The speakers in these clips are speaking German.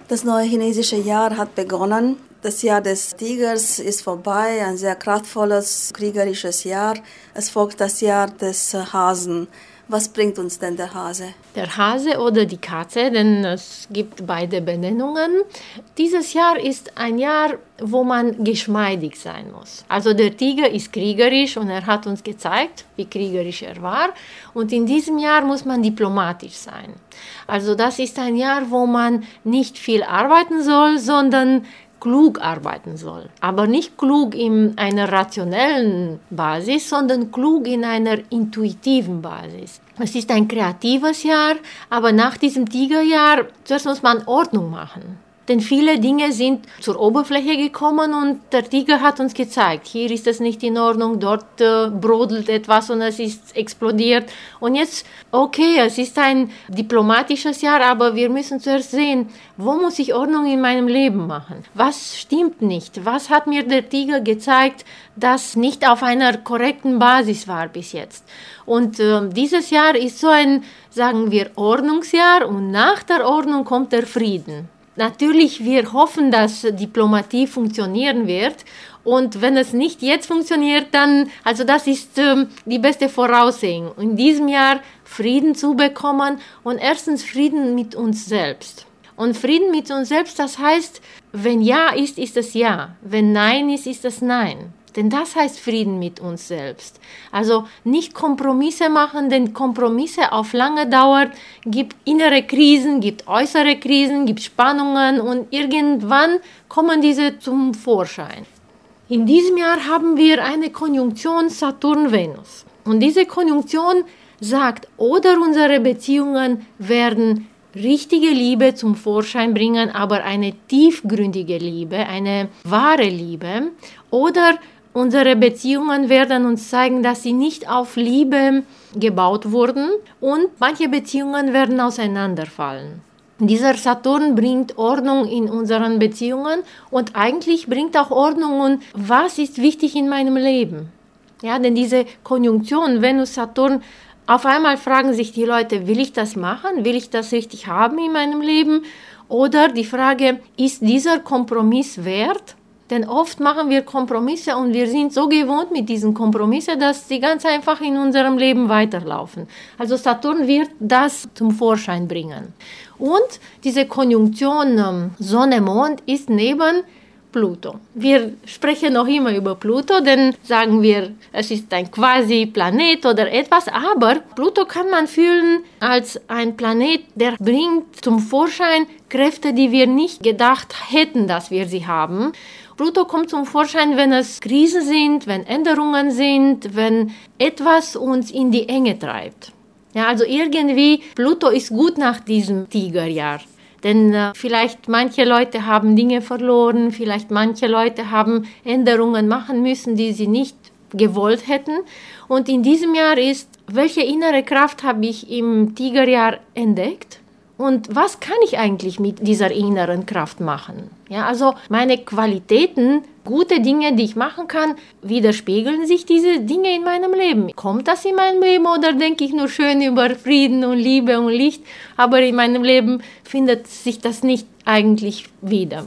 Das neue chinesische Jahr hat begonnen. Das Jahr des Tigers ist vorbei, ein sehr kraftvolles, kriegerisches Jahr. Es folgt das Jahr des Hasen. Was bringt uns denn der Hase? Der Hase oder die Katze, denn es gibt beide Benennungen. Dieses Jahr ist ein Jahr, wo man geschmeidig sein muss. Also der Tiger ist kriegerisch und er hat uns gezeigt, wie kriegerisch er war. Und in diesem Jahr muss man diplomatisch sein. Also das ist ein Jahr, wo man nicht viel arbeiten soll, sondern klug arbeiten soll. Aber nicht klug in einer rationellen Basis, sondern klug in einer intuitiven Basis. Es ist ein kreatives Jahr, aber nach diesem Tigerjahr, zuerst muss man Ordnung machen. Denn viele Dinge sind zur Oberfläche gekommen und der Tiger hat uns gezeigt, hier ist es nicht in Ordnung, dort brodelt etwas und es ist explodiert. Und jetzt, okay, es ist ein diplomatisches Jahr, aber wir müssen zuerst sehen, wo muss ich Ordnung in meinem Leben machen? Was stimmt nicht? Was hat mir der Tiger gezeigt, das nicht auf einer korrekten Basis war bis jetzt? Und dieses Jahr ist so ein, sagen wir, Ordnungsjahr und nach der Ordnung kommt der Frieden. Natürlich, wir hoffen, dass Diplomatie funktionieren wird. Und wenn es nicht jetzt funktioniert, dann, also das ist die beste Voraussehung. In diesem Jahr Frieden zu bekommen und erstens Frieden mit uns selbst. Und Frieden mit uns selbst, das heißt, wenn Ja ist, ist es Ja. Wenn Nein ist, ist es Nein. Denn das heißt Frieden mit uns selbst. Also nicht Kompromisse machen, denn Kompromisse auf lange Dauer gibt innere Krisen, gibt äußere Krisen, gibt Spannungen und irgendwann kommen diese zum Vorschein. In diesem Jahr haben wir eine Konjunktion Saturn-Venus. Und diese Konjunktion sagt, oder unsere Beziehungen werden richtige Liebe zum Vorschein bringen, aber eine tiefgründige Liebe, eine wahre Liebe, oder unsere Beziehungen werden uns zeigen, dass sie nicht auf Liebe gebaut wurden und manche Beziehungen werden auseinanderfallen. Dieser Saturn bringt Ordnung in unseren Beziehungen und eigentlich bringt auch Ordnung und was ist wichtig in meinem Leben. Ja, denn diese Konjunktion Venus-Saturn, auf einmal fragen sich die Leute, will ich das machen? Will ich das richtig haben in meinem Leben? Oder die Frage, ist dieser Kompromiss wert? Denn oft machen wir Kompromisse und wir sind so gewohnt mit diesen Kompromissen, dass sie ganz einfach in unserem Leben weiterlaufen. Also Saturn wird das zum Vorschein bringen. Und diese Konjunktion Sonne-Mond ist neben Pluto. Wir sprechen noch immer über Pluto, denn sagen wir, es ist ein Quasi-Planet oder etwas, aber Pluto kann man fühlen als ein Planet, der bringt zum Vorschein Kräfte, die wir nicht gedacht hätten, dass wir sie haben. Pluto kommt zum Vorschein, wenn es Krisen sind, wenn Änderungen sind, wenn etwas uns in die Enge treibt. Ja, also irgendwie, Pluto ist gut nach diesem Tigerjahr. Denn vielleicht manche Leute haben Dinge verloren, vielleicht manche Leute haben Änderungen machen müssen, die sie nicht gewollt hätten. Und in diesem Jahr ist, welche innere Kraft habe ich im Tigerjahr entdeckt? Und was kann ich eigentlich mit dieser inneren Kraft machen? Ja, also meine Qualitäten, gute Dinge, die ich machen kann, widerspiegeln sich diese Dinge in meinem Leben. Kommt das in meinem Leben oder denke ich nur schön über Frieden und Liebe und Licht, aber in meinem Leben findet sich das nicht eigentlich wieder?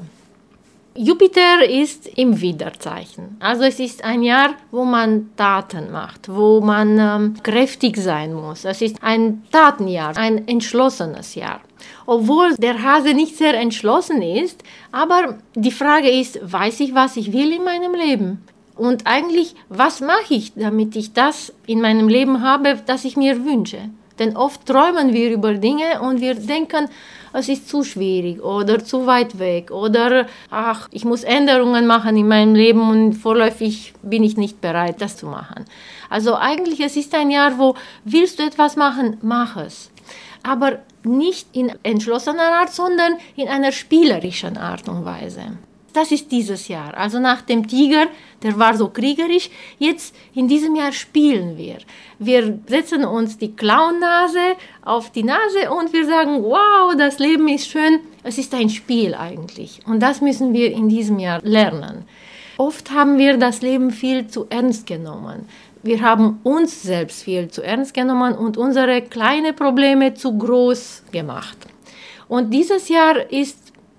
Jupiter ist im Widderzeichen. Also es ist ein Jahr, wo man Taten macht, wo man kräftig sein muss. Es ist ein Tatenjahr, ein entschlossenes Jahr. Obwohl der Hase nicht sehr entschlossen ist, aber die Frage ist, weiß ich, was ich will in meinem Leben? Und eigentlich, was mache ich, damit ich das in meinem Leben habe, das ich mir wünsche? Denn oft träumen wir über Dinge und wir denken, es ist zu schwierig oder zu weit weg oder ach, ich muss Änderungen machen in meinem Leben und vorläufig bin ich nicht bereit, das zu machen. Also eigentlich, es ist ein Jahr, wo willst du etwas machen, mach es. Aber nicht in entschlossener Art, sondern in einer spielerischen Art und Weise. Das ist dieses Jahr. Also nach dem Tiger, der war so kriegerisch, jetzt in diesem Jahr spielen wir. Wir setzen uns die Clownnase auf die Nase und wir sagen, wow, das Leben ist schön. Es ist ein Spiel eigentlich. Und das müssen wir in diesem Jahr lernen. Oft haben wir das Leben viel zu ernst genommen. Wir haben uns selbst viel zu ernst genommen und unsere kleinen Probleme zu groß gemacht. Und dieses Jahr ist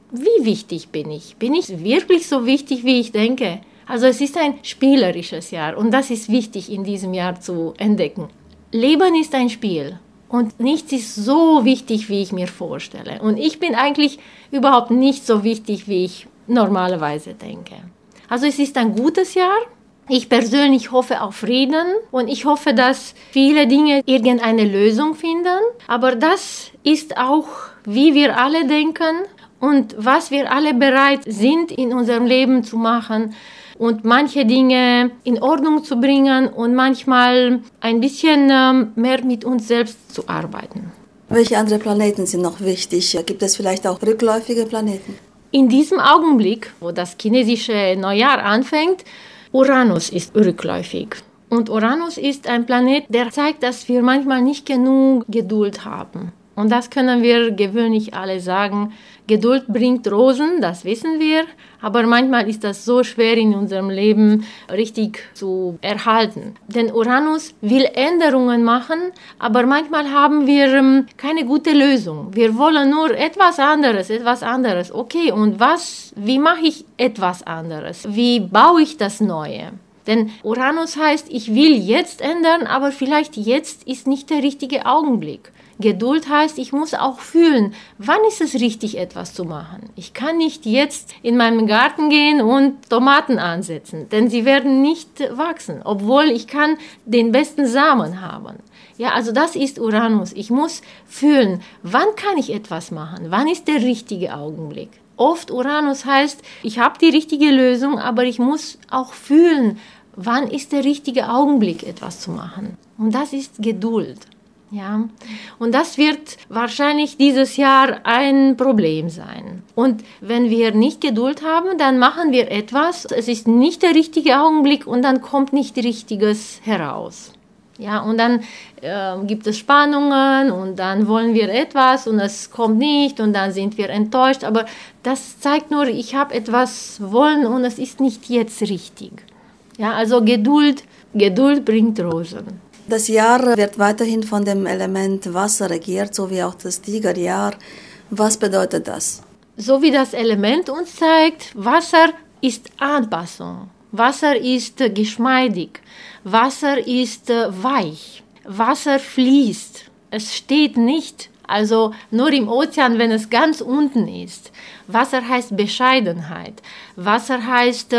wie wichtig bin ich? Bin ich wirklich so wichtig, wie ich denke? Also es ist ein spielerisches Jahr und das ist wichtig in diesem Jahr zu entdecken. Leben ist ein Spiel und nichts ist so wichtig, wie ich mir vorstelle. Und ich bin eigentlich überhaupt nicht so wichtig, wie ich normalerweise denke. Also es ist ein gutes Jahr. Ich persönlich hoffe auf Frieden und ich hoffe, dass viele Dinge irgendeine Lösung finden. Aber das ist auch, wie wir alle denken und was wir alle bereit sind, in unserem Leben zu machen und manche Dinge in Ordnung zu bringen und manchmal ein bisschen mehr mit uns selbst zu arbeiten. Welche anderen Planeten sind noch wichtig? Gibt es vielleicht auch rückläufige Planeten? In diesem Augenblick, wo das chinesische Neujahr anfängt, Uranus ist rückläufig. Und Uranus ist ein Planet, der zeigt, dass wir manchmal nicht genug Geduld haben. Und das können wir gewöhnlich alle sagen. Geduld bringt Rosen, das wissen wir. Aber manchmal ist das so schwer in unserem Leben richtig zu erhalten. Denn Uranus will Änderungen machen, aber manchmal haben wir keine gute Lösung. Wir wollen nur etwas anderes. Okay, und wie mache ich etwas anderes? Wie baue ich das Neue? Denn Uranus heißt, ich will jetzt ändern, aber vielleicht jetzt ist nicht der richtige Augenblick. Geduld heißt, ich muss auch fühlen, wann ist es richtig, etwas zu machen. Ich kann nicht jetzt in meinen Garten gehen und Tomaten ansetzen, denn sie werden nicht wachsen, obwohl ich kann den besten Samen haben. Ja, also das ist Uranus. Ich muss fühlen, wann kann ich etwas machen, wann ist der richtige Augenblick. Oft Uranus heißt, ich habe die richtige Lösung, aber ich muss auch fühlen, wann ist der richtige Augenblick, etwas zu machen. Und das ist Geduld. Ja, und das wird wahrscheinlich dieses Jahr ein Problem sein. Und wenn wir nicht Geduld haben, dann machen wir etwas, es ist nicht der richtige Augenblick und dann kommt nicht Richtiges heraus. Ja, und dann gibt es Spannungen und dann wollen wir etwas und es kommt nicht und dann sind wir enttäuscht. Aber das zeigt nur, ich habe etwas wollen und es ist nicht jetzt richtig. Ja, also Geduld bringt Rosen. Das Jahr wird weiterhin von dem Element Wasser regiert, so wie auch das Tigerjahr. Was bedeutet das? So wie das Element uns zeigt, Wasser ist Anpassung. Wasser ist geschmeidig. Wasser ist weich. Wasser fließt. Es steht nicht, also nur im Ozean, wenn es ganz unten ist. Wasser heißt Bescheidenheit. Wasser heißt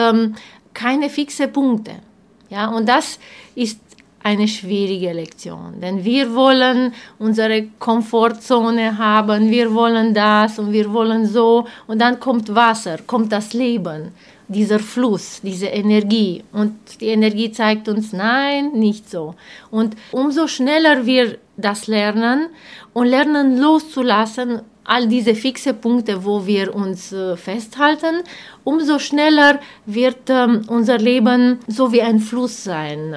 keine fixe Punkte. Ja, und das ist eine schwierige Lektion, denn wir wollen unsere Komfortzone haben, wir wollen das und wir wollen so und dann kommt Wasser, kommt das Leben, dieser Fluss, diese Energie und die Energie zeigt uns, nein, nicht so. Und umso schneller wir das lernen und lernen loszulassen, all diese fixe Punkte, wo wir uns festhalten, umso schneller wird unser Leben so wie ein Fluss sein.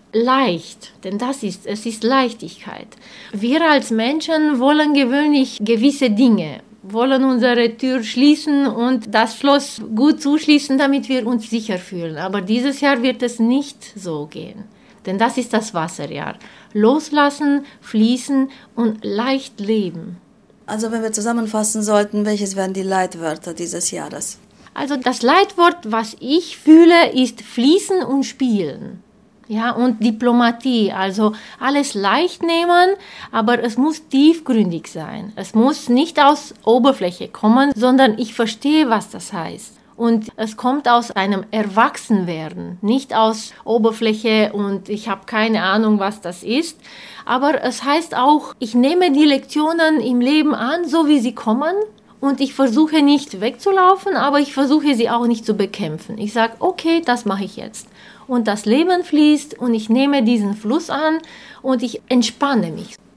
Leicht, denn es ist Leichtigkeit. Wir als Menschen wollen gewöhnlich gewisse Dinge, wollen unsere Tür schließen und das Schloss gut zuschließen, damit wir uns sicher fühlen. Aber dieses Jahr wird es nicht so gehen, denn das ist das Wasserjahr. Loslassen, fließen und leicht leben. Also wenn wir zusammenfassen sollten, welches wären die Leitwörter dieses Jahres? Also das Leitwort, was ich fühle, ist fließen und spielen. Ja, und Diplomatie, also alles leicht nehmen, aber es muss tiefgründig sein. Es muss nicht aus Oberfläche kommen, sondern ich verstehe, was das heißt. Und es kommt aus einem Erwachsenwerden, nicht aus Oberfläche und ich habe keine Ahnung, was das ist. Aber es heißt auch, ich nehme die Lektionen im Leben an, so wie sie kommen. Und ich versuche nicht wegzulaufen, aber ich versuche sie auch nicht zu bekämpfen. Ich sage, okay, das mache ich jetzt. Und das Leben fließt und ich nehme diesen Fluss an und ich entspanne mich.